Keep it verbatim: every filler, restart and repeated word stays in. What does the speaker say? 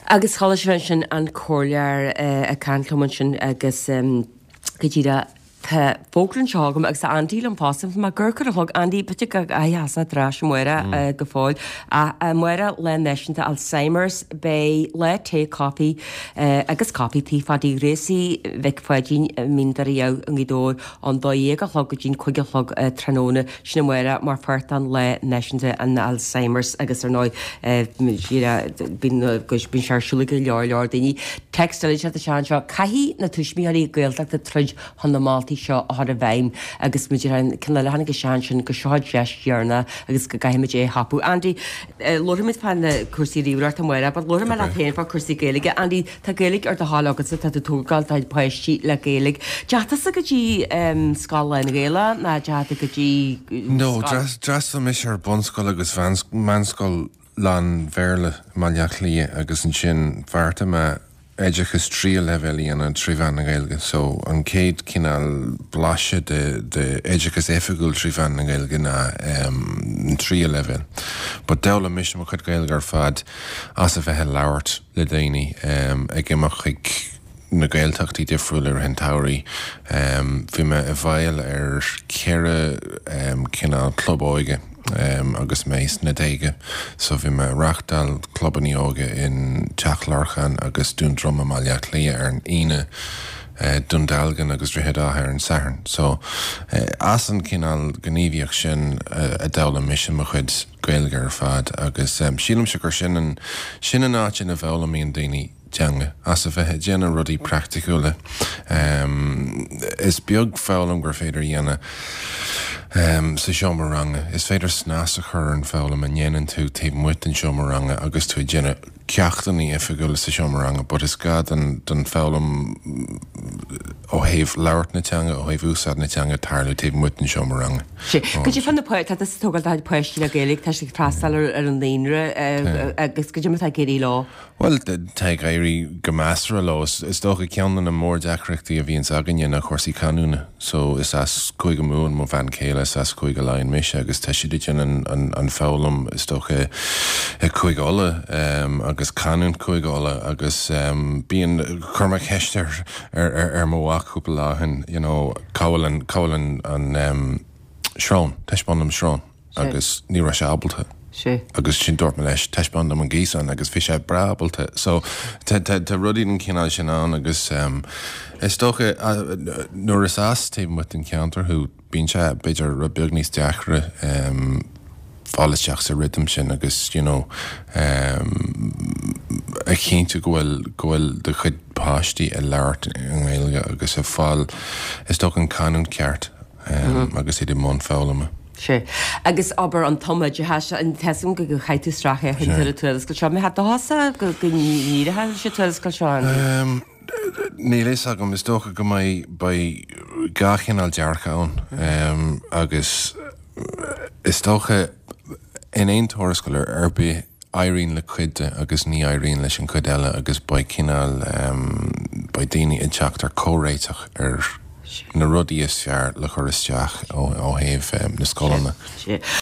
Agus chola sin an cólear a canluman sin agus go dtíra Tá fóglann seágam agus sa andíl an fásim má ggurcar a thug andí bute go aheasna drás muire go fáil a muire le neisianta Alzheimer's bé le té copi agus copi tífadí réí bheith foiidín mídarí an gdó an dóíag a chlog go dín chuige chlog tróna sinna muire mar fuirtan le neisianta an Alzheimer's agus ar ná bin searsúla go leor leor daoine textil se a sean seo caihí na tuismíí gailteach de truid honna mátaí seo a a bhaim agus muidir cin le hena go sean sin go seáid deishearna agus go gaiimiid é hapú. Andí lorimid fan na cuasaí ríúart an muire, but lorim me le féin fá cuasaí géige, Andí tá géig ar de há agus tá túgáil táid poisttí le géig. Deachtas a go dtí scala na géile na deata go dtí No, dras mis ar bonscoil agus manscoil lán bhéle maileach lí agus an sin bharrta me Edgechas trí levelí an an tríhan na gailge, so an céad cinál blaise de, de Edgechas efigúil tríhan na gailge na um, trí level. But dela mis mo chud gailge ar fad as a bheithe lauert le daoine um, ag imach ag na gailteachtaí difriúil ar hen tairí. Um, Bhí me a bhail ar ceire um, cinál club óige. Um, agus méis na déige, so bhí me rachtal clubbaní óga in Teachlarchan agus dún drom a maileach lí ar an ine uh, Dundalgan agus rihead áthir an Saharn. So uh, as an cinál gníomhíoch sin uh, a dela mission mo chud gailge ar fad agus um, sílam se gur sin an sin an áit sin a bhela míon daoine teanga as a bheithe déanana rudí practicúla. Um, is beag fálam gur féidir dhéana Um, sa seomaranga. Is féidir snás a chur an fálam a nhéanaan tú taobh muit an seomaranga agus tú déanana ceachtaní efigúla sa seomaranga, but is gad an don fálam ó héobh labhart na teanga, ó héobh úsad na teanga tarlú taobh muit an seomaranga. Sí. Go dtí fan na poet, tá is tógáil táid poisttí le géalaigh, tá sig freastal ar an daonra agus go dtí tá géirí lá? Well, tá éirí go meastra lá, is dócha ceanna na mór deachreachtaí a bhíonn aganine na chósaí canúna, so is as chuig go múin mo bhean céile as chuig go láin mis agus tá si dtí an an fálam is dócha chuig óla um, agus canún chuig óla agus um, bíon chuma ceistear ar ar móhaach cúpla láhan, you know, cabhail cabhail an um, srán, teisbandam srán agus ní ra se abalta. Sí. Agus sin dúirt me leis teisbandam an gíosan agus bhí sé brabalta. So tá rudí an cinál sin an agus um, is dócha nuair is as taobh muit an ceantar chu bíonn sé beidir ra beag níos deachra um, fáileisteach sa rhythm sin agus, you know, um, a chéntu gohfuil gohfuil de chud páistí a leart an Gaeilge agus a fáil is dócha an canún ceart um, mm-hmm. agus iad món fálamma. Sí. Agus aber an tomaid has an tesim go go chaitú stracha a hintar a tualascail seán. Me hat hása go go níirithe sé tualascail seán? Ní leis agam is dócha go mai ba gachinál dearcha ann um, agus is dócha in éon tualascail ar be éiríonn le cuide agus ní éiríonn leis an cuid eile agus ba cinál um, ba daoine in teacht ar córéiteach ar na rudí is fear le chur isteach ó héamh um, na scolanna.